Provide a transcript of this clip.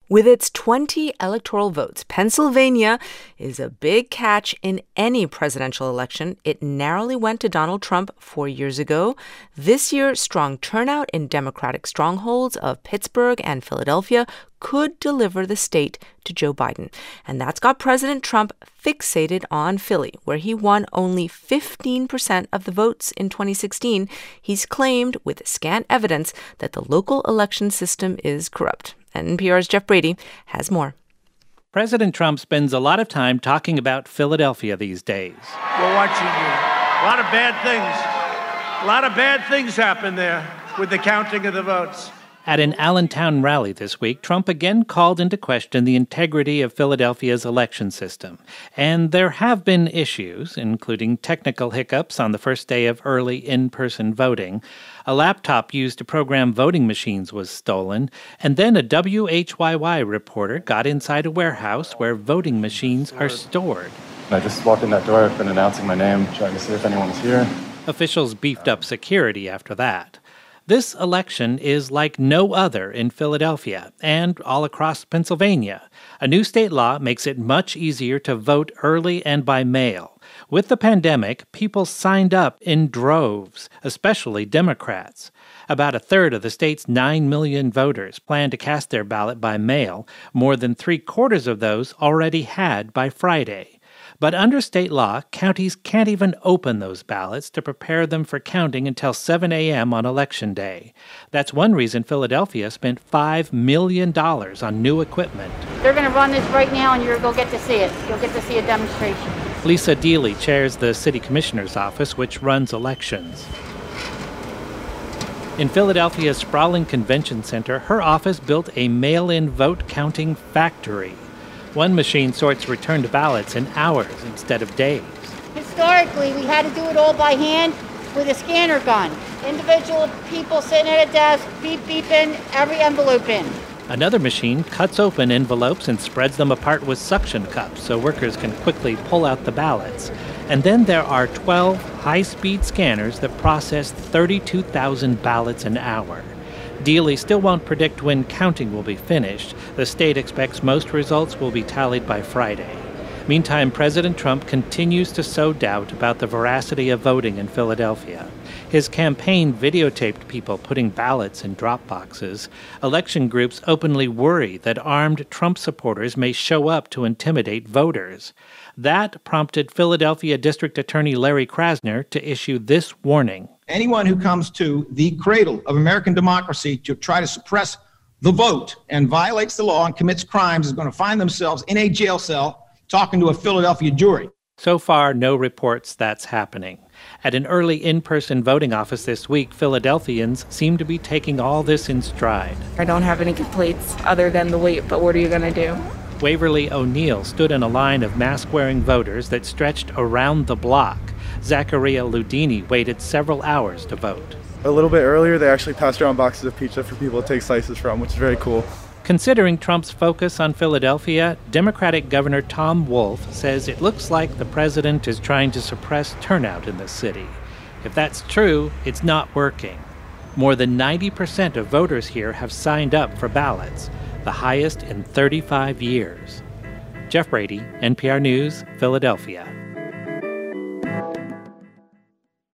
With its 20 electoral votes, Pennsylvania is a big catch in any presidential election. It narrowly went to Donald Trump 4 years ago. This year, strong turnout in Democratic strongholds of Pittsburgh and Philadelphia could deliver the state to Joe Biden. And that's got President Trump fixated on Philly, where he won only 15% of the votes in 2016. He's claimed, with scant evidence, that the local election system is corrupt. And NPR's Jeff Brady has more. President Trump spends a lot of time talking about Philadelphia these days. We're watching you. A lot of bad things happen there with the counting of the votes. At an Allentown rally this week, Trump again called into question the integrity of Philadelphia's election system. And there have been issues, including technical hiccups on the first day of early in-person voting. A laptop used to program voting machines was stolen, and then a WHYY reporter got inside a warehouse where voting machines are stored. I just walked in that door, I've been announcing my name, trying to see if anyone was here. Officials beefed up security after that. This election is like no other in Philadelphia and all across Pennsylvania. A new state law makes it much easier to vote early and by mail. With the pandemic, people signed up in droves, especially Democrats. About a third of the state's 9 million voters plan to cast their ballot by mail. More than 3/4 of those already had by Friday. But under state law, counties can't even open those ballots to prepare them for counting until 7 a.m. on Election Day. That's one reason Philadelphia spent $5 million on new equipment. They're going to run this right now, and you'll get to see it. You'll get to see a demonstration. Lisa Deely chairs the city commissioner's office, which runs elections. In Philadelphia's sprawling convention center, her office built a mail-in vote counting factory. One machine sorts returned ballots in hours instead of days. Historically, we had to do it all by hand with a scanner gun. Individual people sitting at a desk, beeping every envelope in. Another machine cuts open envelopes and spreads them apart with suction cups so workers can quickly pull out the ballots. And then there are 12 high-speed scanners that process 32,000 ballots an hour. Deely still won't predict when counting will be finished. The state expects most results will be tallied by Friday. Meantime, President Trump continues to sow doubt about the veracity of voting in Philadelphia. His campaign videotaped people putting ballots in drop boxes. Election groups openly worry that armed Trump supporters may show up to intimidate voters. That prompted Philadelphia District Attorney Larry Krasner to issue this warning. Anyone who comes to the cradle of American democracy to try to suppress the vote and violates the law and commits crimes is going to find themselves in a jail cell talking to a Philadelphia jury. So far, no reports that's happening. At an early in-person voting office this week, Philadelphians seem to be taking all this in stride. I don't have any complaints other than the wait, but what are you going to do? Waverly O'Neill stood in a line of mask-wearing voters that stretched around the block. Zacharia Ludini waited several hours to vote. A little bit earlier, they actually passed around boxes of pizza for people to take slices from, which is very cool. Considering Trump's focus on Philadelphia, Democratic Governor Tom Wolf says it looks like the president is trying to suppress turnout in the city. If that's true, it's not working. More than 90% of voters here have signed up for ballots, the highest in 35 years. Jeff Brady, NPR News, Philadelphia.